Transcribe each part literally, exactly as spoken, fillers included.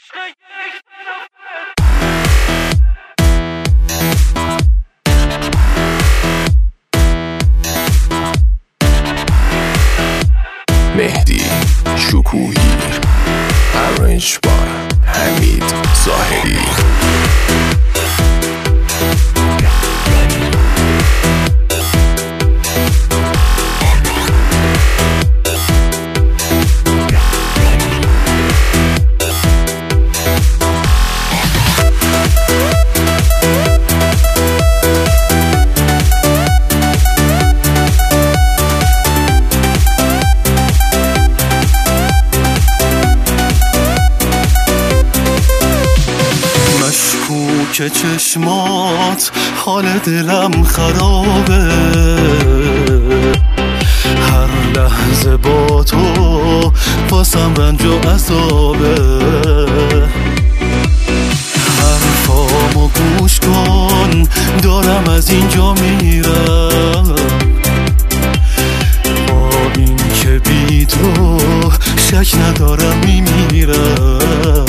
مهدی شکوهی ارنج بای حمید ظاهری. که چشمات حال دلم خرابه، هر لحظه با تو واسم رنج و عذابه. حرفامو گوش کن دارم از اینجا میرم، با این که بی تو شک ندارم میمیرم.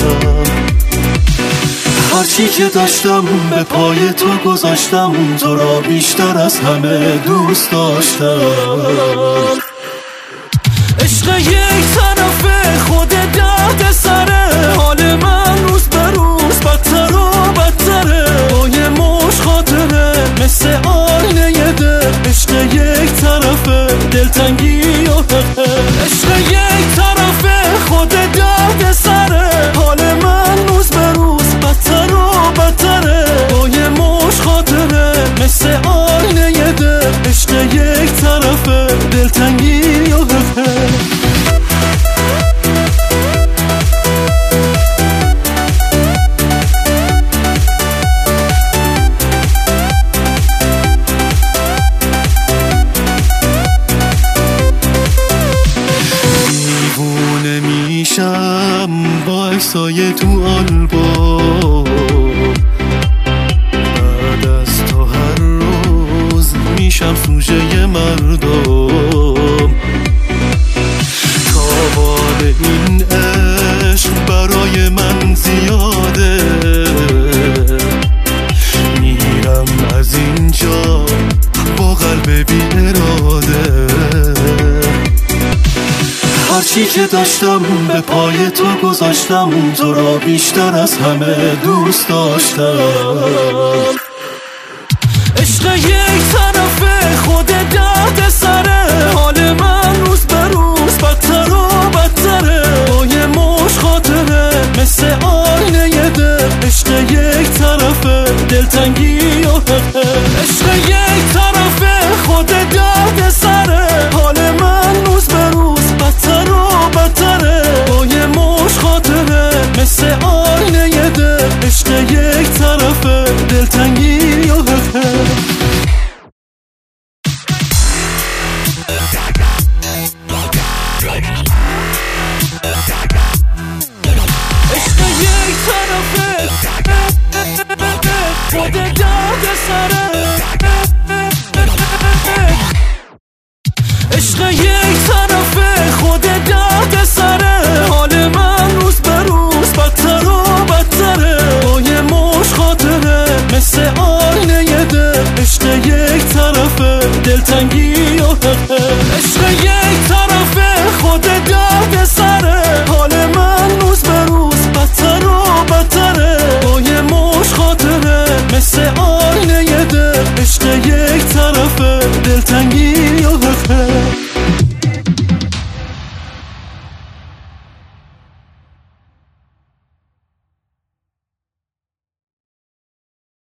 هرچی که داشتم به پای تو گذاشتم، تو را بیشتر از همه دوست داشتم. عشق یک طرفه خود درد سره، حال من روز به روز بدتر و بدتره. با یه مش خاطره مثل آینه دل، عشق یک طرفه دلتنگی و حقه. عشق یک طرفه خود درد سره، حال من روز به روز بدتر و بدتره. با یه مش خاطره مثل آینه دل، عشق یک طرفه دلتنگی و حقه. دیوونه میشم با عکسای تو آلبوم، بعد از تو هر روز میشم سوژه مردم. تاوان این عشق برای من زیاده، میرم از اینجا با قلب بی اراده. هرچی که داشتم به پای تو گذاشتم، تو را بیشتر از همه دوست داشتم. عشق یک طرفه خود درد سره، حال من روز به روز بدتر و بدتره. با یه مش خاطره مثل آینه دل، عشق یک طرفه دلتنگی و حقه. عشق یک طرفه خود درد سره، حال من روز به روز بدتر و بدتره. با یه مش خاطره مثل آینه دل، عشق یک طرفه دلتنگی و حقه. عشق یک طرفه خود درد سره، عشق یک طرفه خود درد سره. حال من روز به روز بدتر و بدتره. با یه مش خاطره مثل آینه دل، عشق یک طرفه دلتنگی و حقه. عشق یک طرفه خود درد سره، حال من روز به روز بدتر و بدتره. با یه مش خاطره مثل